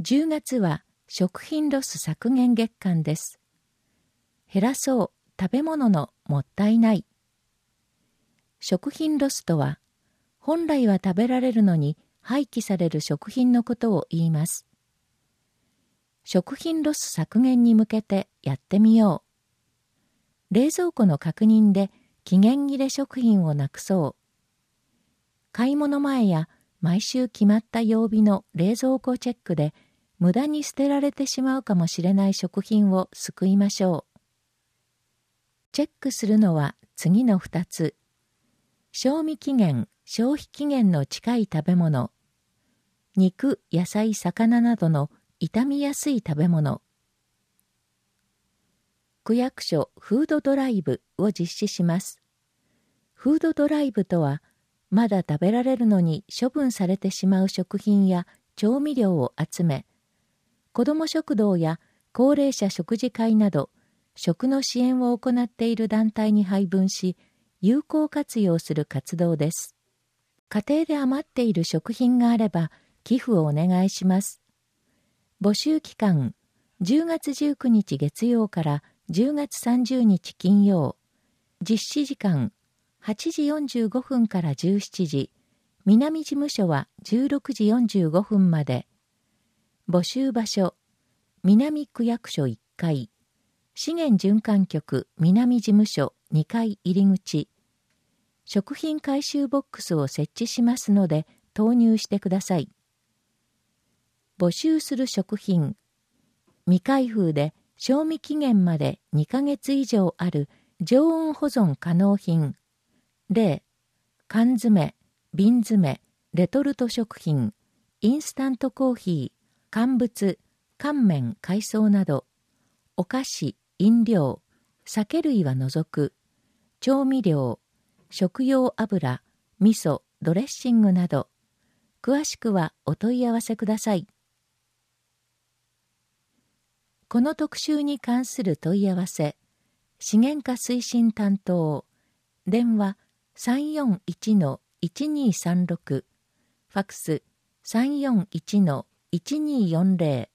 10月は食品ロス削減月間です。減らそう食べ物のもったいない。食品ロスとは、本来は食べられるのに廃棄される食品のことを言います。食品ロス削減に向けてやってみよう。冷蔵庫の確認で期限切れ食品をなくそう。買い物前や毎週決まった曜日の冷蔵庫チェックで無駄に捨てられてしまうかもしれない食品を救いましょう。チェックするのは次の2つ。賞味期限、消費期限の近い食べ物。肉、野菜、魚などの傷みやすい食べ物。区役所フードドライブを実施します。フードドライブとは、まだ食べられるのに処分されてしまう食品や調味料を集め、子ども食堂や高齢者食事会など、食の支援を行っている団体に配分し、有効活用する活動です。家庭で余っている食品があれば、寄付をお願いします。募集期間、10月19日月曜から10月30日金曜。実施時間、8時45分から17時。南事務所は16時45分まで。募集場所、南区役所1階。資源循環局南事務所2階入り口。食品回収ボックスを設置しますので投入してください。募集する食品、未開封で賞味期限まで2ヶ月以上ある常温保存可能品、例、缶詰、瓶詰、レトルト食品、インスタントコーヒー、乾物、乾麺、海藻など、お菓子、飲料、酒類は除く、調味料、食用油、味噌、ドレッシングなど、詳しくはお問い合わせください。この特集に関する問い合わせ、資源化推進担当、電話 341-1236、ファクス 341-1240